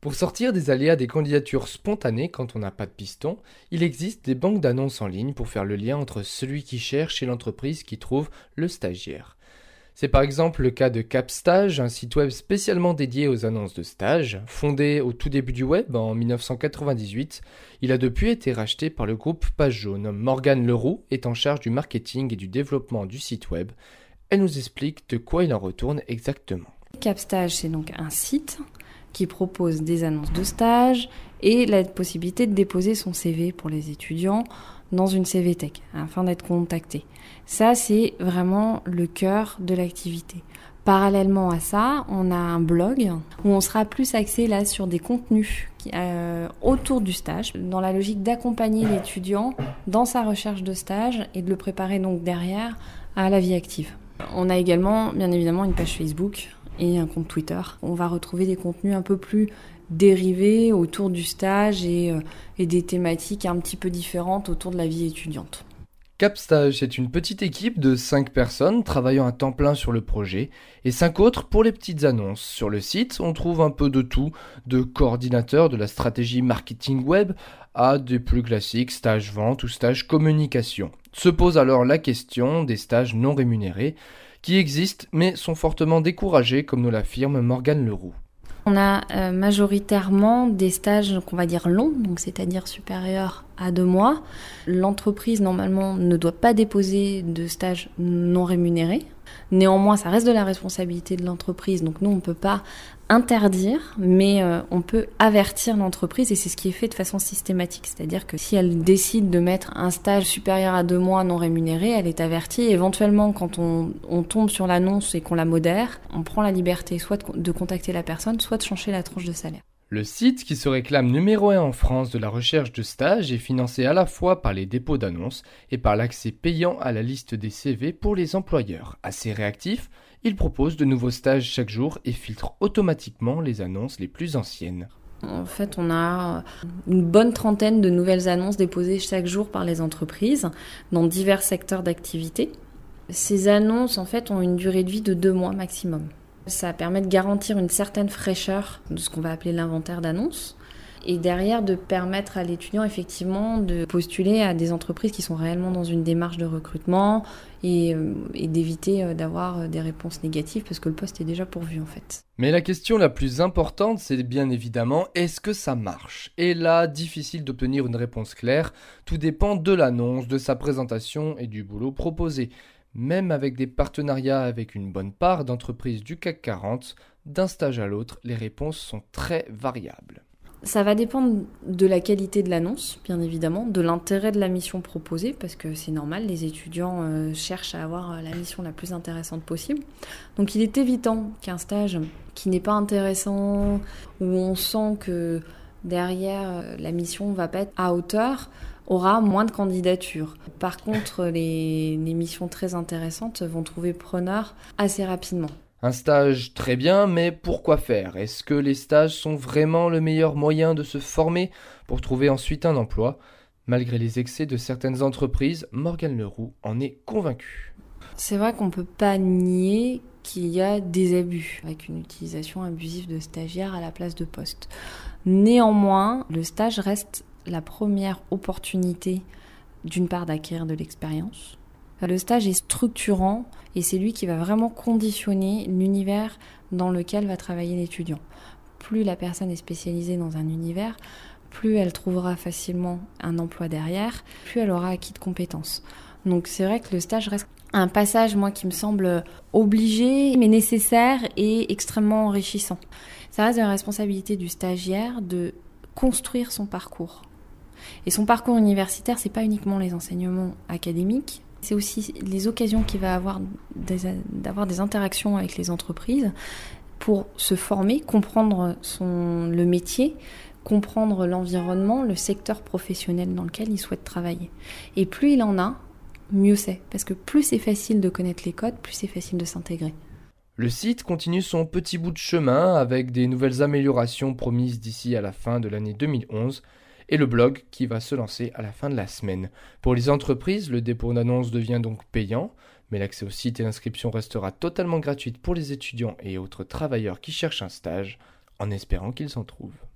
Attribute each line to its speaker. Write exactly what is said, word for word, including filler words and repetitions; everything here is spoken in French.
Speaker 1: Pour sortir des aléas des candidatures spontanées quand on n'a pas de piston, il existe des banques d'annonces en ligne pour faire le lien entre celui qui cherche et l'entreprise qui trouve le stagiaire. C'est par exemple le cas de Capstage, un site web spécialement dédié aux annonces de stage. Fondé au tout début du web en dix-neuf cent quatre-vingt-dix-huit, il a depuis été racheté par le groupe Page Jaune. Morgane Leroux est en charge du marketing et du développement du site web. Elle nous explique de quoi il en retourne exactement.
Speaker 2: Capstage, c'est donc un site qui propose des annonces de stage et la possibilité de déposer son C V pour les étudiants dans une C V Tech afin d'être contacté. Ça, c'est vraiment le cœur de l'activité. Parallèlement à ça, on a un blog où on sera plus axé là sur des contenus euh, autour du stage, dans la logique d'accompagner l'étudiant dans sa recherche de stage et de le préparer donc derrière à la vie active. On a également, bien évidemment, une page Facebook et un compte Twitter. On va retrouver des contenus un peu plus dérivés autour du stage et, euh, et des thématiques un petit peu différentes autour de la vie étudiante.
Speaker 1: Capstage est une petite équipe de cinq personnes travaillant à temps plein sur le projet et cinq autres pour les petites annonces. Sur le site, on trouve un peu de tout, de coordinateur de la stratégie marketing web à des plus classiques stages vente ou stages communication. Se pose alors la question des stages non rémunérés qui existent mais sont fortement découragés comme nous l'affirme Morgane Leroux.
Speaker 2: On a euh, majoritairement des stages qu'on va dire longs, donc c'est-à-dire supérieurs à deux mois. L'entreprise normalement ne doit pas déposer de stage non rémunéré. Néanmoins, ça reste de la responsabilité de l'entreprise, donc nous on ne peut pas interdire, mais euh, on peut avertir l'entreprise et c'est ce qui est fait de façon systématique. C'est-à-dire que si elle décide de mettre un stage supérieur à deux mois non rémunéré, elle est avertie. Éventuellement, quand on, on tombe sur l'annonce et qu'on la modère, on prend la liberté soit de, de contacter la personne, soit de changer la tranche de salaire.
Speaker 1: Le site, qui se réclame numéro un en France de la recherche de stage, est financé à la fois par les dépôts d'annonces et par l'accès payant à la liste des C V pour les employeurs. Assez réactif, il propose de nouveaux stages chaque jour et filtre automatiquement les annonces les plus anciennes.
Speaker 2: En fait, on a une bonne trentaine de nouvelles annonces déposées chaque jour par les entreprises dans divers secteurs d'activité. Ces annonces, en fait, ont une durée de vie de deux mois maximum. Ça permet de garantir une certaine fraîcheur de ce qu'on va appeler l'inventaire d'annonces et derrière de permettre à l'étudiant effectivement de postuler à des entreprises qui sont réellement dans une démarche de recrutement et, et d'éviter d'avoir des réponses négatives parce que le poste est déjà pourvu en fait.
Speaker 1: Mais la question la plus importante, c'est bien évidemment, est-ce que ça marche ? Et là, difficile d'obtenir une réponse claire, tout dépend de l'annonce, de sa présentation et du boulot proposé. Même avec des partenariats avec une bonne part d'entreprises du C A C quarante, d'un stage à l'autre, les réponses sont très variables.
Speaker 2: Ça va dépendre de la qualité de l'annonce, bien évidemment, de l'intérêt de la mission proposée, parce que c'est normal, les étudiants euh, cherchent à avoir la mission la plus intéressante possible. Donc il est évident qu'un stage qui n'est pas intéressant, où on sent que derrière euh, la mission ne va pas être à hauteur, aura moins de candidatures. Par contre, les, les missions très intéressantes vont trouver preneur assez rapidement.
Speaker 1: Un stage très bien, mais pourquoi faire ? Est-ce que les stages sont vraiment le meilleur moyen de se former pour trouver ensuite un emploi ? Malgré les excès de certaines entreprises, Morgane Leroux en est convaincue.
Speaker 2: C'est vrai qu'on ne peut pas nier qu'il y a des abus avec une utilisation abusive de stagiaires à la place de poste. Néanmoins, le stage reste la première opportunité, d'une part, d'acquérir de l'expérience. Le stage est structurant et c'est lui qui va vraiment conditionner l'univers dans lequel va travailler l'étudiant. Plus la personne est spécialisée dans un univers, plus elle trouvera facilement un emploi derrière, plus elle aura acquis de compétences. Donc c'est vrai que le stage reste un passage, moi, qui me semble obligé, mais nécessaire et extrêmement enrichissant. Ça reste de la responsabilité du stagiaire de construire son parcours. Et son parcours universitaire, c'est pas uniquement les enseignements académiques, c'est aussi les occasions qu'il va avoir des, d'avoir des interactions avec les entreprises pour se former, comprendre son, le métier, comprendre l'environnement, le secteur professionnel dans lequel il souhaite travailler. Et plus il en a, mieux c'est. Parce que plus c'est facile de connaître les codes, plus c'est facile de s'intégrer.
Speaker 1: Le site continue son petit bout de chemin avec des nouvelles améliorations promises d'ici à la fin de l'année deux mille onze et le blog qui va se lancer à la fin de la semaine. Pour les entreprises, le dépôt d'annonces devient donc payant, mais l'accès au site et l'inscription restera totalement gratuite pour les étudiants et autres travailleurs qui cherchent un stage, en espérant qu'ils en trouvent.